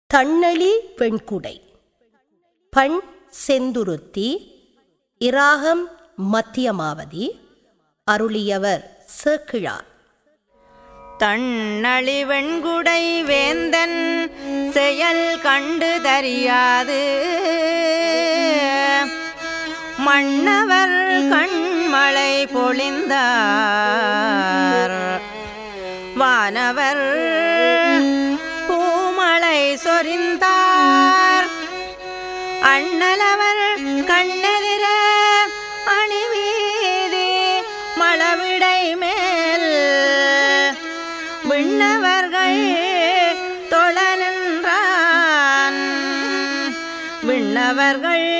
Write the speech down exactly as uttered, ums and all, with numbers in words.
தண்ணளி வெண்குடை. பண் செந்துருத்தி. இராகம் மத்தியமாவதி. அருளியவர் சேக்கிழார். தண்ணளி வெண்குடை வேந்தன் செயல் கண்டு தறியாது மன்னவர் கண்மழை பொழிந்தார் வானவர் பூமழை சொரிந்தார் அண்ணலவர் கண்ணெதிர அணிவீதி மழவிடை மேல் விண்ணவர்கள் தொழ நின்றான் விண்ணவர்கள்